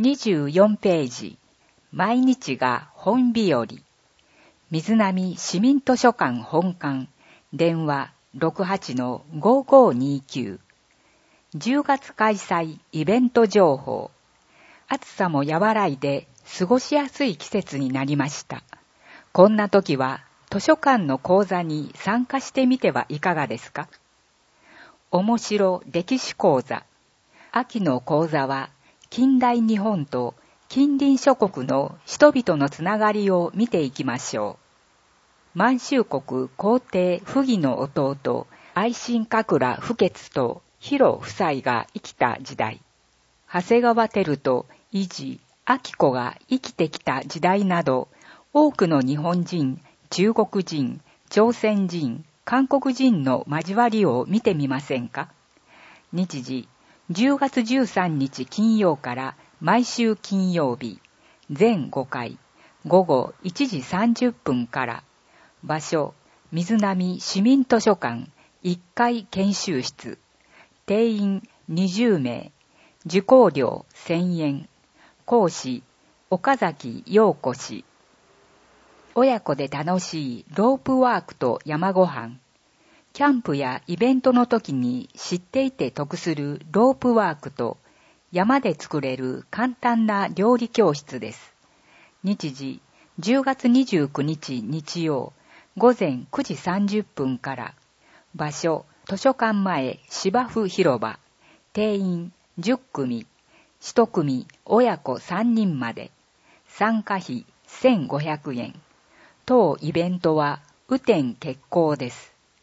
24ページ、毎日が本日和。水波市民図書館本館、電話 68-5529。10月開催イベント情報。暑さも和らいで過ごしやすい季節になりました。こんな時は図書館の講座に参加してみてはいかがですか？面白歴史講座。秋の講座は近代日本と近隣諸国の人々のつながりを見ていきましょう。満州国皇帝溥儀の弟、愛新覚羅不潔と広夫妻が生きた時代。長谷川輝と伊地明子が生きてきた時代など、多くの日本人、中国人、朝鮮人、韓国人の交わりを見てみませんか？日時、10月13日金曜から毎週金曜日、全5回、午後1時30分から。場所、水波市民図書館1階研修室。定員20名。受講料1000円。講師、岡崎陽子氏。親子で楽しいロープワークと山ごはん。キャンプやイベントの時に知っていて得するロープワークと山で作れる簡単な料理教室です。日時、10月29日日曜、午前9時30分から。場所、図書館前芝生広場。定員10組。1組親子3人まで。参加費1500円。当イベントは雨天決行です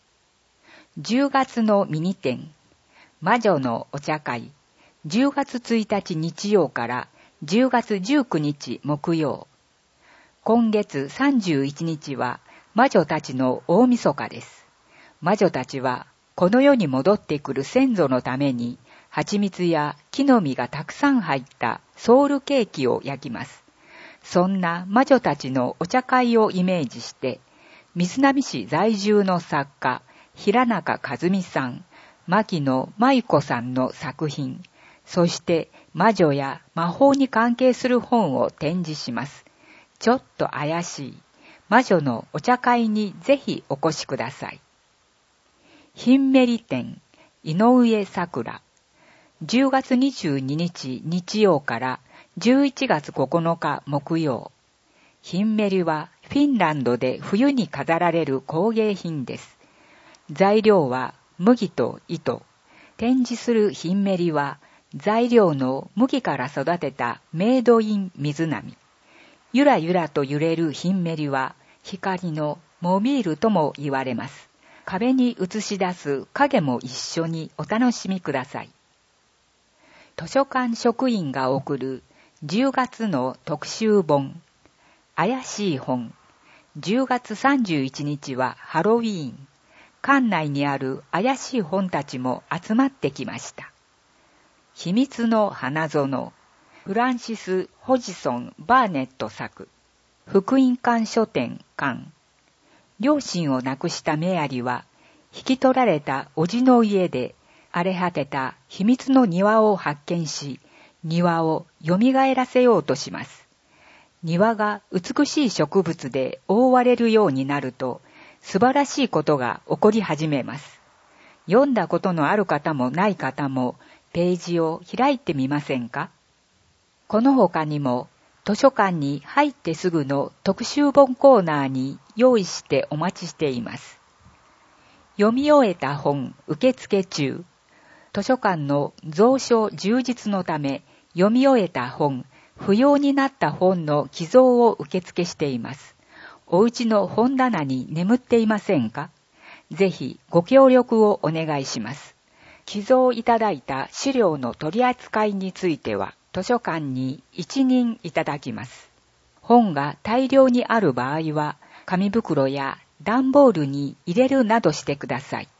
。10月のミニ展。魔女のお茶会。10月1日日曜から10月19日木曜。今月31日は魔女たちの大晦日です。魔女たちはこの世に戻ってくる先祖のために蜂蜜や木の実がたくさん入ったソウルケーキを焼きます。そんな魔女たちのお茶会をイメージして、水波市在住の作家、平中和美さん、牧野舞子さんの作品、そして魔女や魔法に関係する本を展示します。ちょっと怪しい魔女のお茶会にぜひお越しください。ひんめり展、井上桜。10月22日日曜から11月9日木曜。ひんめりはフィンランドで冬に飾られる工芸品です。材料は麦と糸。展示するひんめりは材料の麦から育てたメイドイン水波。ゆらゆらと揺れるひんめりは光のモビールとも言われます。壁に映し出す影も一緒にお楽しみください。図書館職員が送る10月の特集本。怪しい本。10月31日はハロウィーン。館内にある怪しい本たちも集まってきました。秘密の花園。フランシス・ホジソン・バーネット作。福音館書店館。両親を亡くしたメアリは、引き取られた叔父の家で、荒れ果てた秘密の庭を発見し、庭を蘇らせようとします。庭が美しい植物で覆われるようになると、素晴らしいことが起こり始めます。読んだことのある方もない方も、ページを開いてみませんか？この他にも、図書館に入ってすぐの特集本コーナーに用意してお待ちしています。読み終えた本受付中。図書館の蔵書充実のため、読み終えた本、不要になった本の寄贈を受付しています。お家の本棚に眠っていませんか？ぜひご協力をお願いします。寄贈いただいた資料の取り扱いについては、図書館に一任いただきます。本が大量にある場合は、紙袋や段ボールに入れるなどしてください。